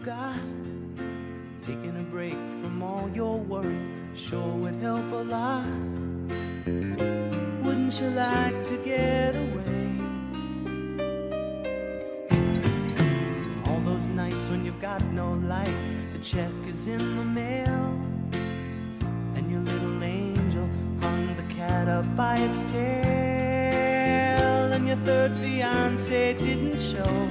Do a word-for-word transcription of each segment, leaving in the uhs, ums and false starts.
you've got. Taking a break from all your worries sure would help a lot. Wouldn't you like to get away? All those nights when you've got no lights, the check is in the mail, and your little angel hung the cat up by its tail, and your third fiancé didn't show.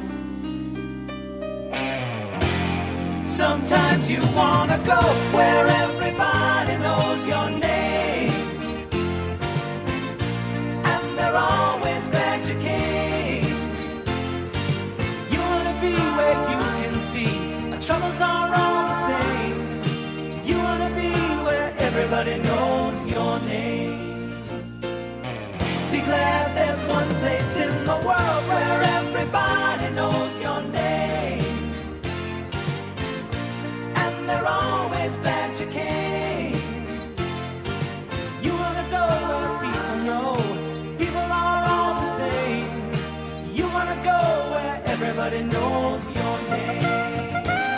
Sometimes you wanna go where everybody knows your name, and they're always glad you came. You wanna be where you can see our troubles are all the same. You wanna be where everybody knows your name. Be glad there's one place in the world where everybody knows your name, they're always glad you came. You wanna go where people know people are all the same. You wanna go where everybody knows your name.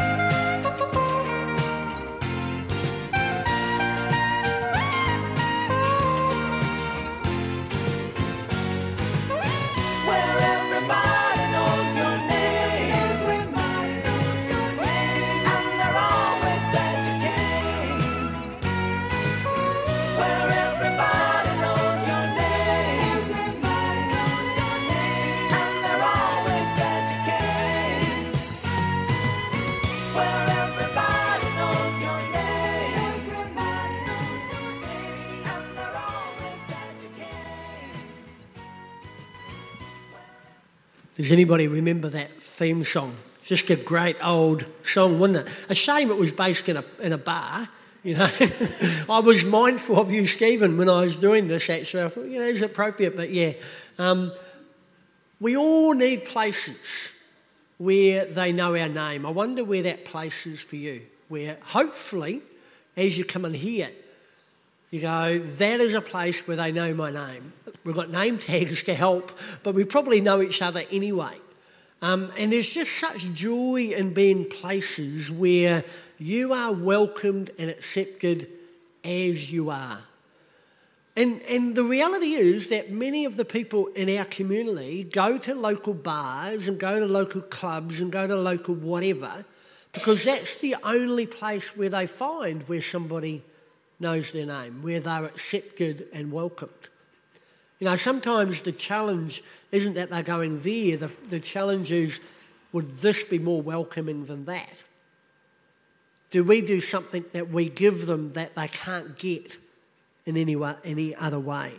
Where everybody knows your name. Does anybody remember that theme song? Just a great old song, wasn't it? A shame it was based in a in a bar, you know. I was mindful of you, Stephen, when I was doing this, actually. I thought, you know, it's appropriate, but yeah. Um, we all need places where they know our name. I wonder where that place is for you, where hopefully, as you come in here, you go, that is a place where they know my name. We've got name tags to help, but we probably know each other anyway. Um, and there's just such joy in being places where you are welcomed and accepted as you are. And, and the reality is that many of the people in our community go to local bars and go to local clubs and go to local whatever, because that's the only place where they find where somebody knows their name, where they're accepted and welcomed. You know, sometimes the challenge isn't that they're going there. The, the challenge is, would this be more welcoming than that? Do we do something that we give them that they can't get in any way, any other way?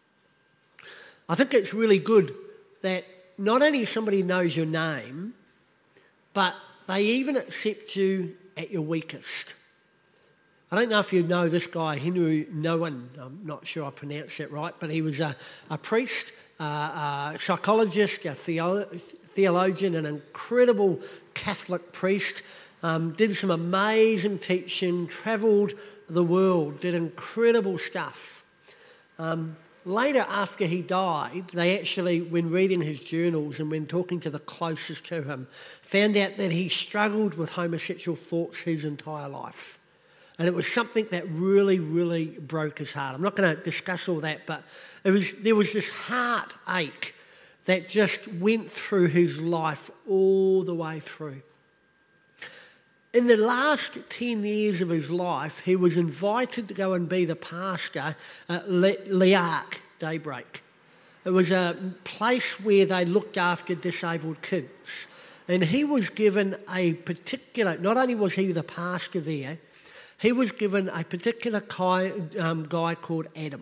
I think it's really good that not only somebody knows your name, but they even accept you at your weakest. I don't know if you know this guy, Henry Nouwen. I'm not sure I pronounced it right, but he was a, a priest, uh, a psychologist, a theo- theologian, an incredible Catholic priest. Um, did some amazing teaching, travelled the world, did incredible stuff. Um, later, after he died, they actually, when reading his journals and when talking to the closest to him, found out that he struggled with homosexual thoughts his entire life. And it was something that really, really broke his heart. I'm not going to discuss all that, but it was there was this heartache that just went through his life all the way through. In the last ten years of his life, he was invited to go and be the pastor at Liark Daybreak. It was a place where they looked after disabled kids. And he was given a particular, not only was he the pastor there, he was given a particular guy, um, guy called Adam.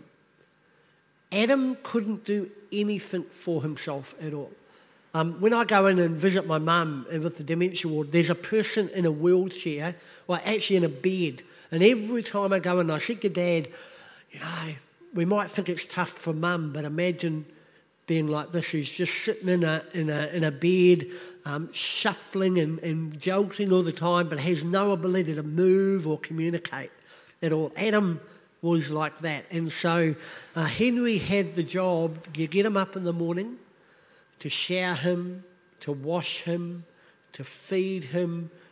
Adam couldn't do anything for himself at all. Um, when I go in and visit my mum with the dementia ward, there's a person in a wheelchair, well, actually in a bed. And every time I go in, I said to Dad, you know, we might think it's tough for Mum, but imagine being like this. He's just sitting in a in a in a bed, um, shuffling and, and jolting all the time, but has no ability to move or communicate at all. Adam was like that, and so uh, Henry had the job to get him up in the morning, to shower him, to wash him, to feed him,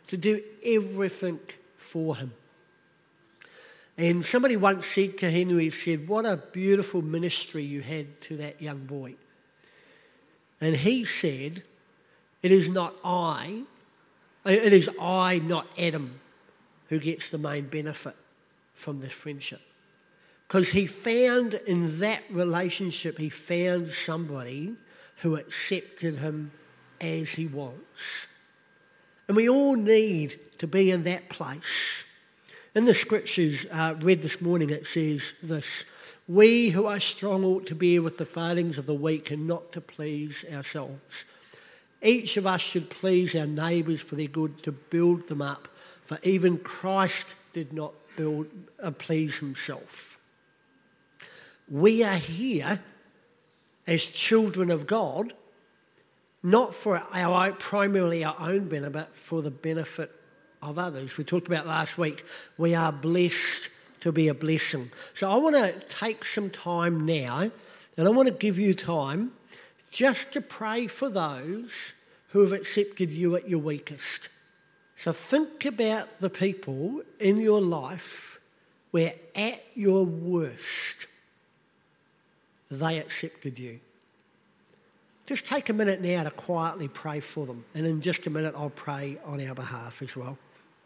to do everything for him. And somebody once said to Henry, said, what a beautiful ministry you had to that young boy. And he said, it is not I, it is I, not Adam, who gets the main benefit from this friendship. Because he found in that relationship, he found somebody who accepted him as he was. And we all need to be in that place. In the scriptures uh, read this morning, it says this: we who are strong ought to bear with the failings of the weak and not to please ourselves. Each of us should please our neighbours for their good, to build them up. For even Christ did not build, uh, please himself. We are here as children of God, not for our primarily our own benefit, but for the benefit of others. We talked about last week, we are blessed to be a blessing. So I want to take some time now, and I want to give you time just to pray for those who have accepted you at your weakest. So think about the people in your life where at your worst they accepted you. Just take a minute now to quietly pray for them, and in just a minute I'll pray on our behalf as well.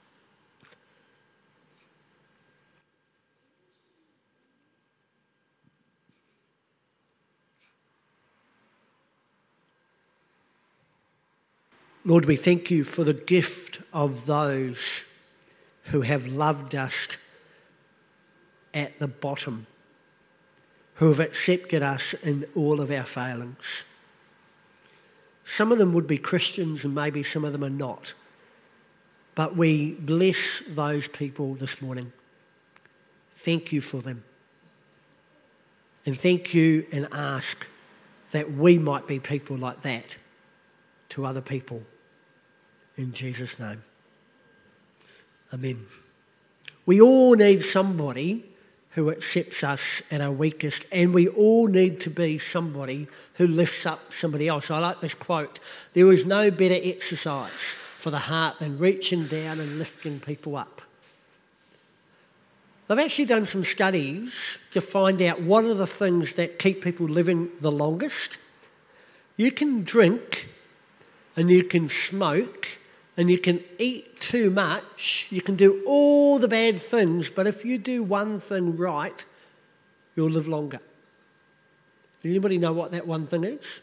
Lord, we thank you for the gift of those who have loved us at the bottom, who have accepted us in all of our failings. Some of them would be Christians and maybe some of them are not. But we bless those people this morning. Thank you for them. And thank you and ask that we might be people like that to other people. In Jesus' name. Amen. We all need somebody who accepts us at our weakest, and we all need to be somebody who lifts up somebody else. I like this quote: there is no better exercise for the heart than reaching down and lifting people up. They've actually done some studies to find out what are the things that keep people living the longest. You can drink and you can smoke and you can eat too much, you can do all the bad things, but if you do one thing right, you'll live longer. Does anybody know what that one thing is?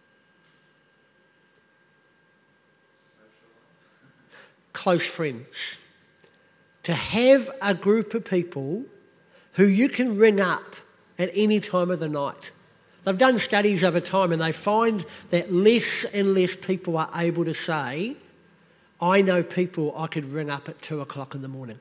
Close friends. To have a group of people who you can ring up at any time of the night. They've done studies over time and they find that less and less people are able to say, I know people I could ring up at two o'clock in the morning.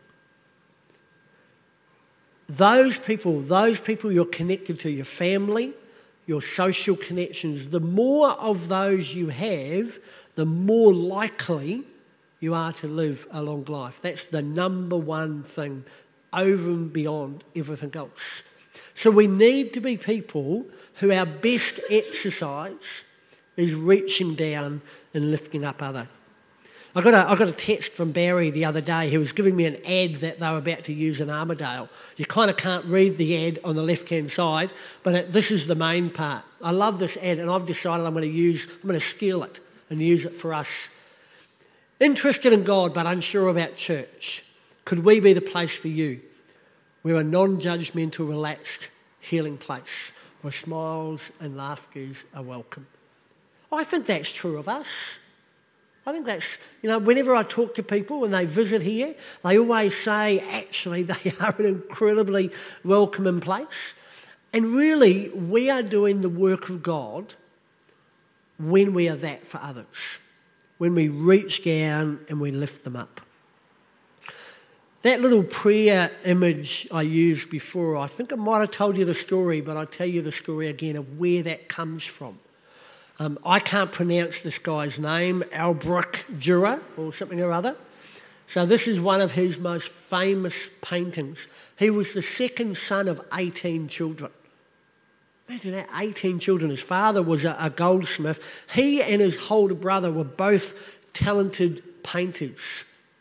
Those people, those people you're connected to, your family, your social connections, the more of those you have, the more likely you are to live a long life. That's the number one thing over and beyond everything else. So we need to be people who our best exercise is reaching down and lifting up others. I got a, I got a text from Barry the other day. He was giving me an ad that they were about to use in Armidale. You kind of can't read the ad on the left-hand side, but it, this is the main part. I love this ad, and I've decided I'm going to use, I'm going to steal it and use it for us. Interested in God but unsure about church. Could we be the place for you? We're a non-judgmental, relaxed, healing place where smiles and laughters are welcome. I think that's true of us. I think that's, you know, whenever I talk to people when they visit here, they always say, actually, they are an incredibly welcoming place. And really, we are doing the work of God when we are that for others, when we reach down and we lift them up. That little prayer image I used before, I think I might have told you the story, but I'll tell you the story again of where that comes from. Um, I can't pronounce this guy's name, Albrecht Dürer or something or other. So this is one of his most famous paintings. He was the second son of eighteen children. Imagine that, eighteen children. His father was a, a goldsmith. He and his older brother were both talented painters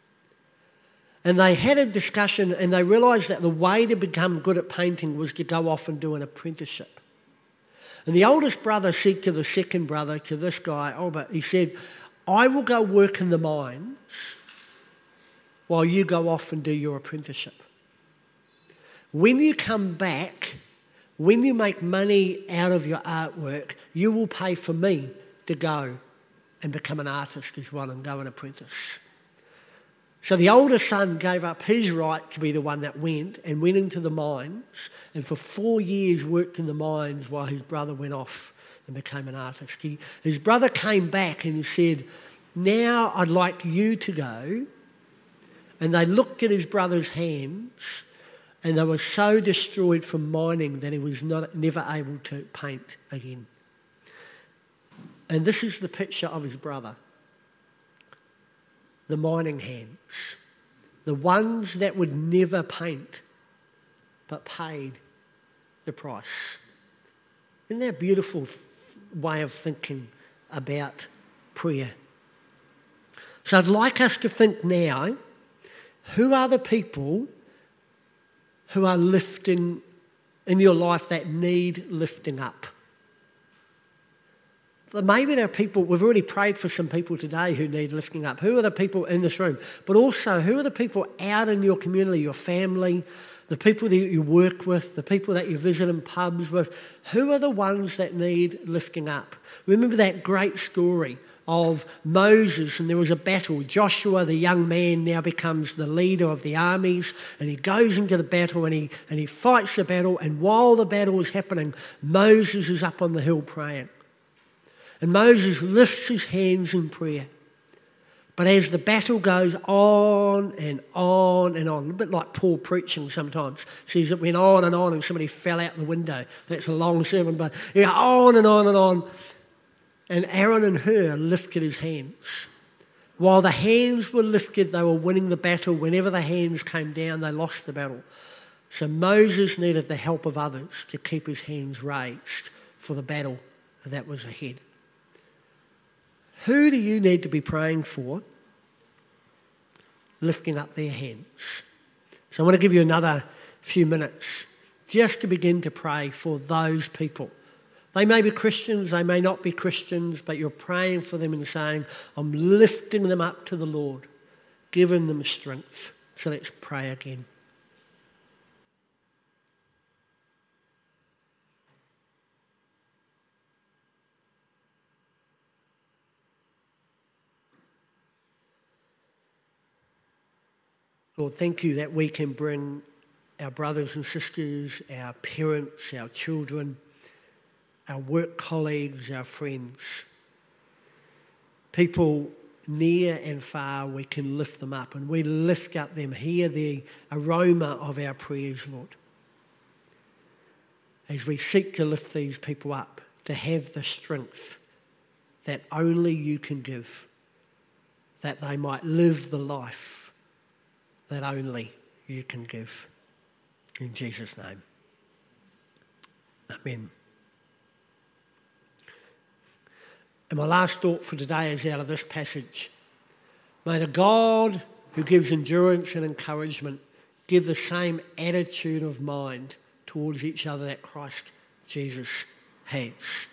And they had a discussion and they realised that the way to become good at painting was to go off and do an apprenticeship. And the oldest brother said to the second brother, to this guy, Albert, he said, I will go work in the mines while you go off and do your apprenticeship. When you come back, when you make money out of your artwork, you will pay for me to go and become an artist as well and go an apprentice. So the older son gave up his right to be the one that went and went into the mines, and for four years worked in the mines while his brother went off and became an artist. He, his brother came back and he said, now I'd like you to go. And they looked at his brother's hands and they were so destroyed from mining that he was not, never able to paint again. And this is the picture of his brother. The mining hands, the ones that would never paint but paid the price. Isn't that a beautiful way of thinking about prayer? So I'd like us to think now, who are the people who are lifting in your life that need lifting up? Maybe there are people, we've already prayed for some people today who need lifting up. Who are the people in this room? But also, who are the people out in your community, your family, the people that you work with, the people that you visit in pubs with? Who are the ones that need lifting up? Remember that great story of Moses, and there was a battle. Joshua, the young man, now becomes the leader of the armies, and he goes into the battle and he, and he fights the battle, and while the battle is happening, Moses is up on the hill praying. And Moses lifts his hands in prayer. But as the battle goes on and on and on, a bit like Paul preaching sometimes, sees it went on and on and somebody fell out the window. That's a long sermon, but yeah, on and on and on. And Aaron and Hur lifted his hands. While the hands were lifted, they were winning the battle. Whenever the hands came down, they lost the battle. So Moses needed the help of others to keep his hands raised for the battle that was ahead. Who do you need to be praying for lifting up their hands? So I want to give you another few minutes just to begin to pray for those people. They may be Christians, they may not be Christians, but you're praying for them and saying, I'm lifting them up to the Lord, giving them strength. So let's pray again. Lord, thank you that we can bring our brothers and sisters, our parents, our children, our work colleagues, our friends, people near and far, we can lift them up and we lift up them, hear the aroma of our prayers, Lord. As we seek to lift these people up, to have the strength that only you can give, that they might live the life that only you can give. In Jesus' name. Amen. And my last thought for today is out of this passage. May the God who gives endurance and encouragement give the same attitude of mind towards each other that Christ Jesus has.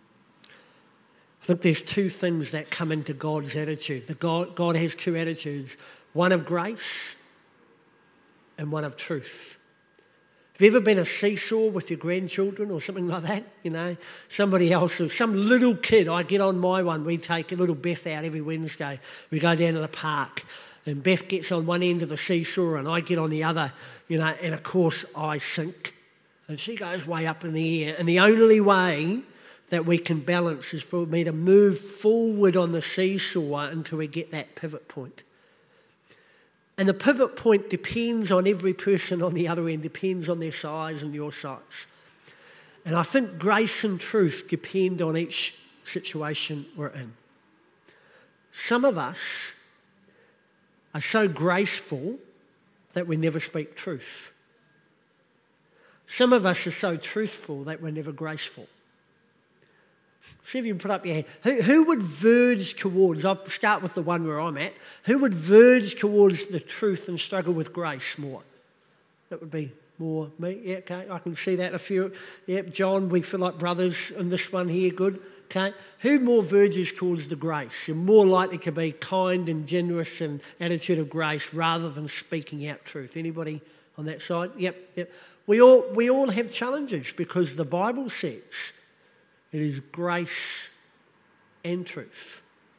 I think there's two things that come into God's attitude. The God, God has two attitudes, one of grace and one of truth. Have you ever been a seesaw with your grandchildren or something like that? You know, somebody else, or some little kid, I get on my one, we take a little Beth out every Wednesday. We go down to the park and Beth gets on one end of the seesaw and I get on the other, you know, and of course I sink. And she goes way up in the air. And the only way that we can balance is for me to move forward on the seesaw until we get that pivot point. And the pivot point depends on every person on the other end, depends on their size and your size. And I think grace and truth depend on each situation we're in. Some of us are so graceful that we never speak truth. Some of us are so truthful that we're never graceful. See if you can put up your hand. Who, who would verge towards, I'll start with the one where I'm at, who would verge towards the truth and struggle with grace more? That would be more me. Yeah, okay, I can see that. A few. Yep, John, we feel like brothers in this one here, good. Okay, who more verges towards the grace? You're more likely to be kind and generous and attitude of grace rather than speaking out truth. Anybody on that side? Yep, yep. We all, we all have challenges because the Bible says it is grace and truth.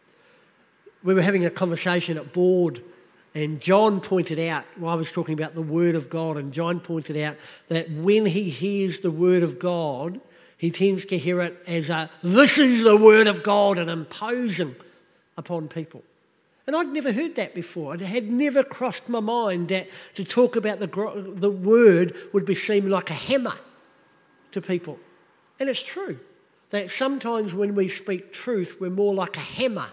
We were having a conversation at board and John pointed out, well, I was talking about the Word of God, and John pointed out that when he hears the Word of God, he tends to hear it as a, this is the Word of God, and imposing upon people. And I'd never heard that before. It had never crossed my mind that to talk about the, the Word would be seen like a hammer to people. And it's true. That sometimes when we speak truth, we're more like a hammer.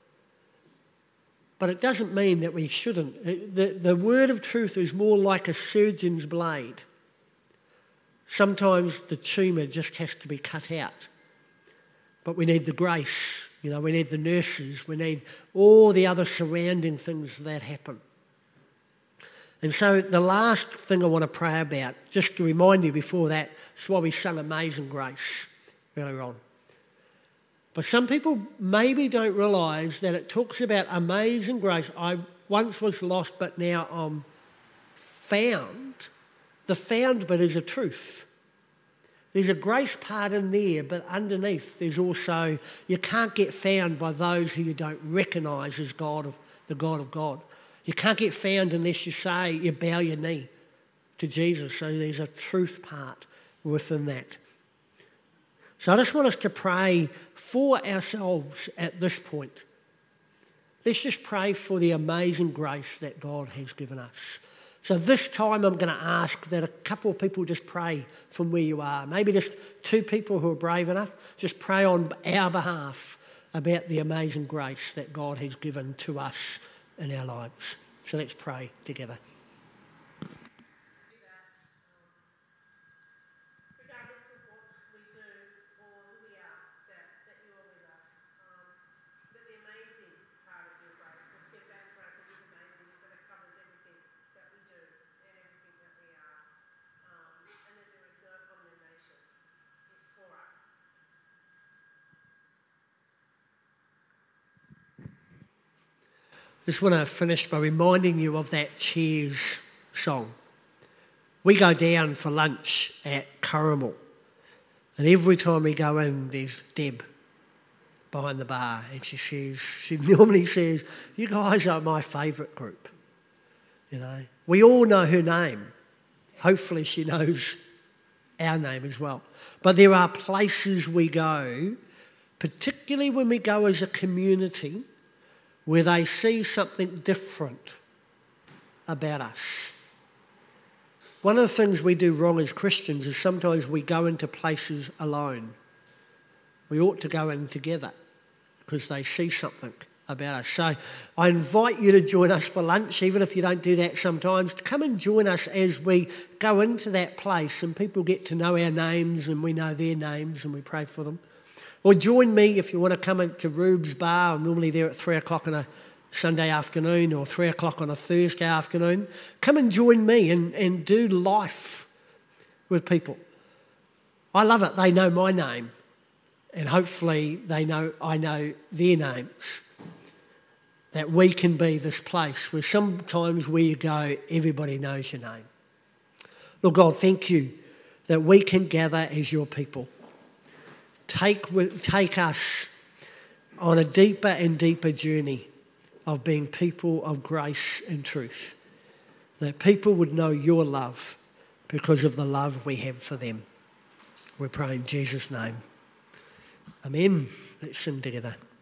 But it doesn't mean that we shouldn't. The, the word of truth is more like a surgeon's blade. Sometimes the tumour just has to be cut out. But we need the grace, you know, we need the nurses, we need all the other surrounding things that happen. And so the last thing I want to pray about, just to remind you before that, is why we sung Amazing Grace earlier on. But some people maybe don't realise that it talks about amazing grace. I once was lost, but now I'm found. The found bit is a truth. There's a grace part in there, but underneath there's also, you can't get found by those who you don't recognise as God of the God of God. You can't get found unless you say, you bow your knee to Jesus. So there's a truth part within that. So I just want us to pray for ourselves at this point. Let's just pray for the amazing grace that God has given us. So this time I'm going to ask that a couple of people just pray from where you are. Maybe just two people who are brave enough. Just pray on our behalf about the amazing grace that God has given to us in our lives. So let's pray together. Just want to finish by reminding you of that Cheers song. We go down for lunch at Corrimal, and every time we go in, there's Deb behind the bar, and she says, she normally says, you guys are my favourite group. You know, we all know her name. Hopefully she knows our name as well. But there are places we go, particularly when we go as a community, where they see something different about us. One of the things we do wrong as Christians is sometimes we go into places alone. We ought to go in together because they see something about us. So I invite you to join us for lunch, even if you don't do that sometimes. Come and join us as we go into that place and people get to know our names and we know their names and we pray for them. Or join me if you want to come into Rube's Bar. I'm normally there at three o'clock on a Sunday afternoon or three o'clock on a Thursday afternoon. Come and join me and, and do life with people. I love it. They know my name. And hopefully they know I know their names. That we can be this place where sometimes where you go, everybody knows your name. Lord God, thank you that we can gather as your people. Take, take us on a deeper and deeper journey of being people of grace and truth. That people would know your love because of the love we have for them. We pray in Jesus' name. Amen. Let's sing together.